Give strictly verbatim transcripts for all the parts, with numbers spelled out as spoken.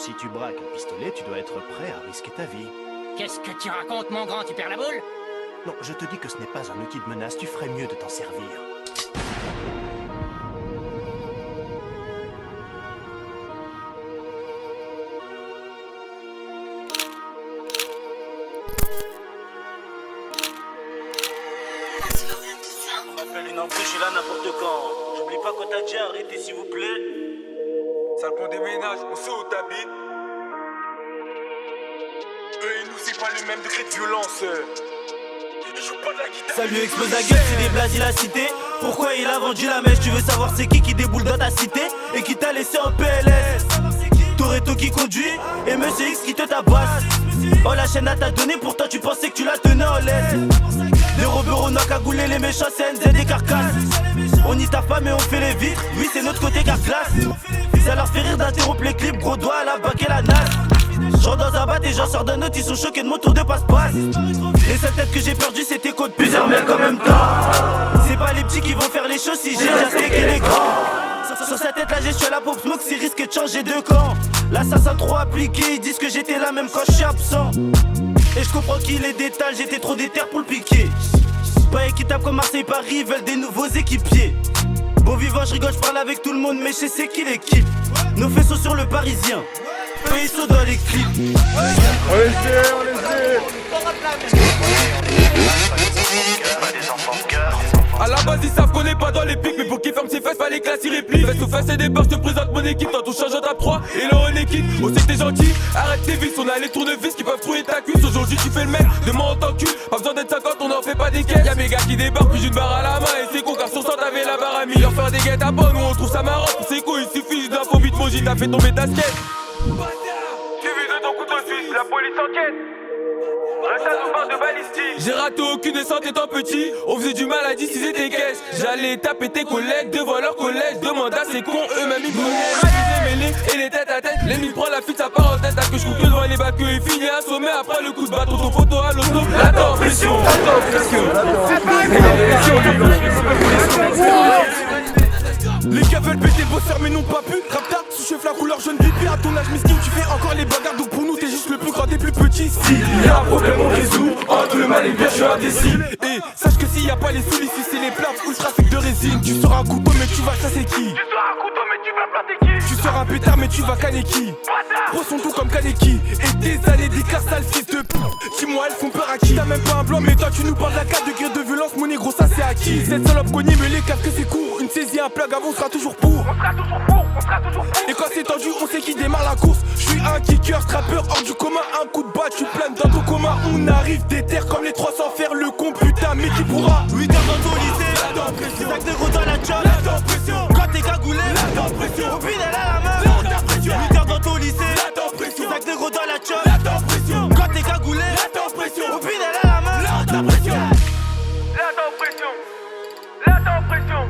Si tu braques un pistolet, tu dois être prêt à risquer ta vie. Qu'est-ce que tu racontes, mon grand? Tu perds la boule? Non, je te dis que ce n'est pas un outil de menace, tu ferais mieux de t'en servir. On m'appelle une embrouille, je suis là n'importe quand. J'oublie pas qu'on t'a dit arrêtez s'il vous plaît. Sale qu'on déménage, on sait où t'habites. Eux et nous c'est pas le même degré de violence. Ils jouent pas de la guitare. Ça lui explose la gueule, c'est des blazes, il a cité. Pourquoi il a vendu la mèche? Tu veux savoir c'est qui qui déboule dans ta cité et qui t'a laissé en P L S? Toretto qui conduit et Monsieur X qui te tabasse. Oh la chaîne à t'a donné, pourtant tu pensais que tu la tenais en laisse. Les roberos n'a qu'à gouler, les méchants c'est N Z des carcasses. On y taffe pas mais on fait les vitres, oui c'est notre côté carclasse. Ça leur fait rire d'interrompre les clips, gros doigt à la bac et la nasse. J'entre dans un bat et j'en sors d'un autre, ils sont choqués de mon tour de passe-passe. Les seules têtes que j'ai perdues c'était contre plusieurs mecs en même temps. C'est pas les petits qui vont faire les choses si j'ai déjà steaké les grands. Sur sa tête la gestion la pop smoke, c'est risque de changer de camp. L'assassin trop appliqué, ils disent que j'étais là même quand je suis absent. Et je comprends qu'il est détal, j'étais trop déter pour le piquer. Pas équitable comme Marseille-Paris, ils veulent des nouveaux équipiers. Bon vivant, je rigole, je parle avec tout le monde, mais je sais c'est qui l'équipe. Nos faisceaux sur le Parisien, eux ils sont dans les clips. On les sait, on les sait. A la base ils savent qu'on est pas dans les pics, mais pour qu'ils ferment ses fesses fallait que la série plie. Face to face et des barres, je te présente mon équipe. Dans ton change en tape trois et là on est quitte. On sait que t'es gentil, arrête tes vis. On a les tournevis qui peuvent trouver ta cuisse. Aujourd'hui tu fais le mec, demain on t'encule. Pas besoin d'être cinquante, on en fait pas des caisses. Y'a mes gars qui débarquent, puis j'ai une barre à la main. Et c'est con car sur cent t'avais la barre à mille. Leur faire des guettes à bon, nous on trouve ça marrant. C'est con, il suffit d'un faux beat maudit, t'as fait tomber ta skate. Tu vis de ton couteau suisse, la police enquête. J'ai raté aucune descente étant petit. On faisait du mal à dissiser tes caisses. J'allais taper tes collègues devant leur collège. Demande à ces cons, eux-mêmes ils connaissent. Les mêlés et les têtes à tête. L'ennemi prend la fuite, ça part en tête. À que je coupe que devant les bacs et finit assommé. Après le coup de bâton, ton photo à l'auto. Attends, pression, attends, pression. Les gars veulent péter le bosseur mais n'ont pas pu. Rapta, sous-chef la couleur jaune pipi. À ton âge miskin tu fais encore les bagarres. Donc pour nous t'es juste le plus grand des plus petits. Si il y a un problème on résout. Entre le mal et le bien je suis indécis. Et sache que s'il y a pas les sous, ici c'est les plaques ou le trafic de résine. Tu sors un couteau mais tu vas chasser qui? Tu sors un couteau mais tu vas planter qui? Tu sors un pétard mais tu vas canner qui? Gros son tout comme Kaneki. Et des années d'écart sale fils de p. Dis-moi elles font peur à qui? T'as même pas un blanc mais toi tu nous parles de la carte de guerre de violence. Mon négro ça c'est à qui? Cette salope cognée mais les caves que c'est court. Une saisie un plug avant on sera toujours pour. On sera toujours pour, on sera toujours pour. Et quand c'est tendu on sait qui démarre la course. Je suis un kicker, trappeur hors du commun. Un coup de batte, tu planes dans ton coma. On arrive des terres comme les trois sans faire le con putain. Mais qui pourra? huit heures dans ton lycée, la pression. Sac de gros dans la job, la pression. Quand t'es cagoulé, la pression. Au final à la main, la pression. huit heures dans ton lycée, la pression. Sac de gros dans la job, la pression. Quand t'es cagoulé, la pression. Au final à la main, la pression. La pression. La pression.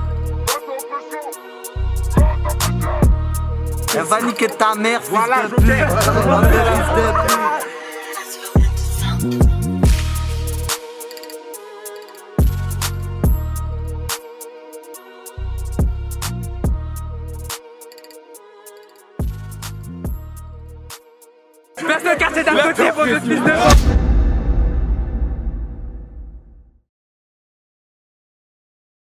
Elle va niquer ta mère, fils Voilà, de pute. Ta mère, fils de pute. Personne car c'est d'un côté, vos deux fils de